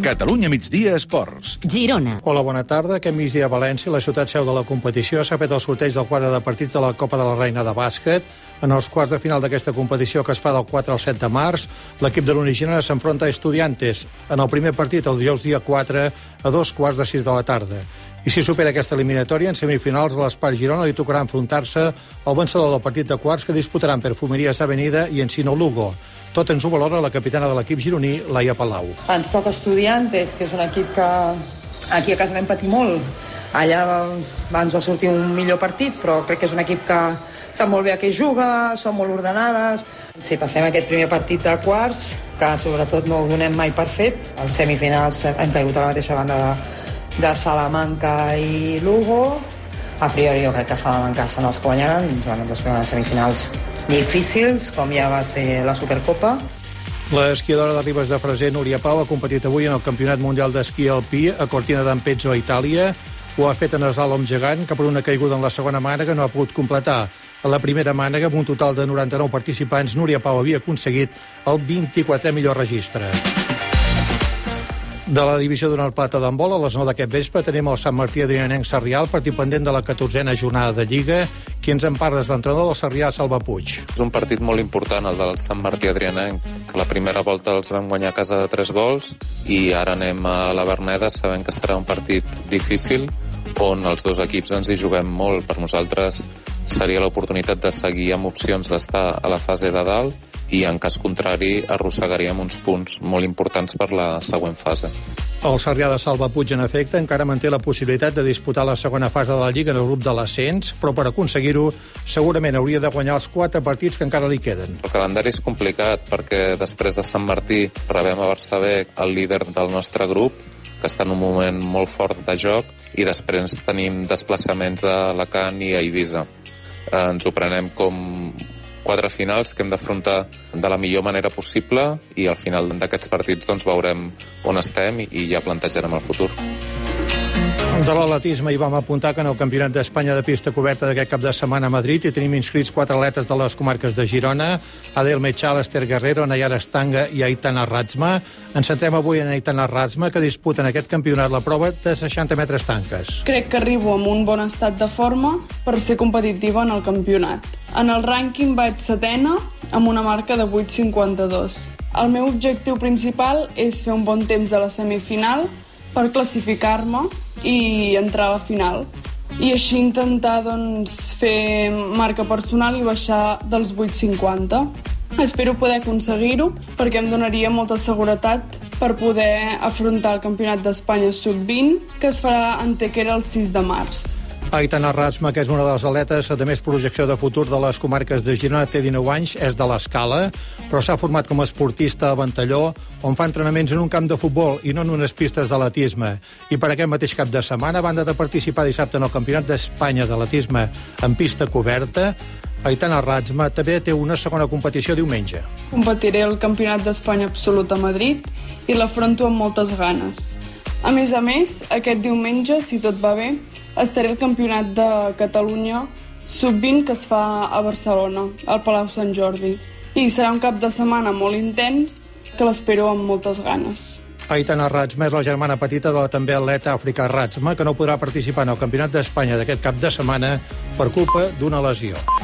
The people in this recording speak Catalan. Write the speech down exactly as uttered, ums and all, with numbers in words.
Catalunya Migdia Esports. Girona. Hola, bona tarda. Aquest migdia a València, la ciutat seu de la competició, s'ha fet el sorteig del quadre de partits de la Copa de la Reina de bàsquet. En els quarts de final d'aquesta competició, que es fa del quatre al set de març, l'equip de l'Uni Girona s'enfronta a Estudiantes. En el primer partit, el dijous dia quatre, a dos quarts de sis de la tarda. I si supera aquesta eliminatòria, en semifinals, a l'Espai Girona li tocarà enfrontar-se al vencedor del partit de quarts que disputaran Perfumerías Avenida i Encino Lugo. Tot ens ho valora la capitana de l'equip gironí, Laia Palau. Ens toca Estudiantes, que és un equip que aquí a casa vam patir molt. Allà ens va sortir un millor partit, però crec que és un equip que sap molt bé a què juga, són molt ordenades. Si passem aquest primer partit de quarts, que sobretot no ho donem mai per fet, als semifinals hem caigut a la mateixa banda de de Salamanca i Lugo. A priori jo crec que Salamanca se n'els guanyaran. Bueno, després de semifinals difícils, com ja va ser la Supercopa. L'esquiadora de Ribes de Freser, Núria Pau, ha competit avui en el Campionat Mundial d'Esquí Alpí a Cortina d'Ampezzo, a Itàlia. Ho ha fet en eslàlom gegant, que per una caiguda en la segona mànega no ha pogut completar. A la primera mànega, amb un total de noranta-nou participants, Núria Pau havia aconseguit el vint-i-quatrè millor registre. De la divisió d'Honor Plata d'handbol, a les nou d'aquest vespre tenim el Sant Martí Adrianenc Sarrià, partit pendent de la catorzena jornada de Lliga. Qui ens en parla és l'entrenador del Sarrià, Salva Puig. És un partit molt important, el del Sant Martí Adrianenc. La primera volta els vam guanyar a casa de tres gols i ara anem a la Verneda sabent que serà un partit difícil on els dos equips ens hi juguem molt. Per nosaltres seria l'oportunitat de seguir amb opcions d'estar a la fase de dalt i en cas contrari arrossegaríem uns punts molt importants per la següent fase. El Sarrià de Salva Puig, en efecte, encara manté la possibilitat de disputar la segona fase de la Lliga en el grup de l'ascens, però per aconseguir-ho segurament hauria de guanyar els quatre partits que encara li queden. El calendari és complicat perquè després de Sant Martí rebem a Barçabec, el líder del nostre grup, que està en un moment molt fort de joc, i després tenim desplaçaments a Alacant i a Eivissa. Ens ho prenem com quatre finals que hem d'afrontar de la millor manera possible i al final d'aquests partits doncs veurem on estem i ja plantejarem el futur. De l'atletisme hi vam apuntar que en el Campionat d'Espanya de pista coberta d'aquest cap de setmana a Madrid hi tenim inscrits quatre atletes de les comarques de Girona, Adel Mechal, Esther Guerrero, Nayara Estanga i Aitana Razma. Ens centrem avui en Aitana Razma, que disputa en aquest campionat la prova de seixanta metres tanques. Crec que arribo amb un bon estat de forma per ser competitiva en el campionat. En el rànquing vaig setena amb una marca de vuit cinquanta-dos. El meu objectiu principal és fer un bon temps a la semifinal per classificar-me i entrar a la final. I així intentar doncs, fer marca personal i baixar dels vuit cinquanta. Espero poder aconseguir-ho perquè em donaria molta seguretat per poder afrontar el Campionat d'Espanya sub vint que es farà en Tequera el sis de març. Aitana Razma, que és una de les atletes de més projecció de futur de les comarques de Girona, té dinou anys, és de l'Escala, però s'ha format com a esportista a Ventalló, on fa entrenaments en un camp de futbol i no en unes pistes d'atletisme. I per aquest mateix cap de setmana, a banda de participar dissabte en el Campionat d'Espanya d'atletisme en pista coberta, Aitana Razma també té una segona competició diumenge. Competiré al Campionat d'Espanya absolut a Madrid i l'afronto amb moltes ganes. A més a més, aquest diumenge, si tot va bé, estaré al Campionat de Catalunya sub vint que es fa a Barcelona, al Palau Sant Jordi. I serà un cap de setmana molt intens que l'espero amb moltes ganes. Aitana Razma és la germana petita de la també atleta Àfrica Razma, que no podrà participar en el Campionat d'Espanya d'aquest cap de setmana per culpa d'una lesió.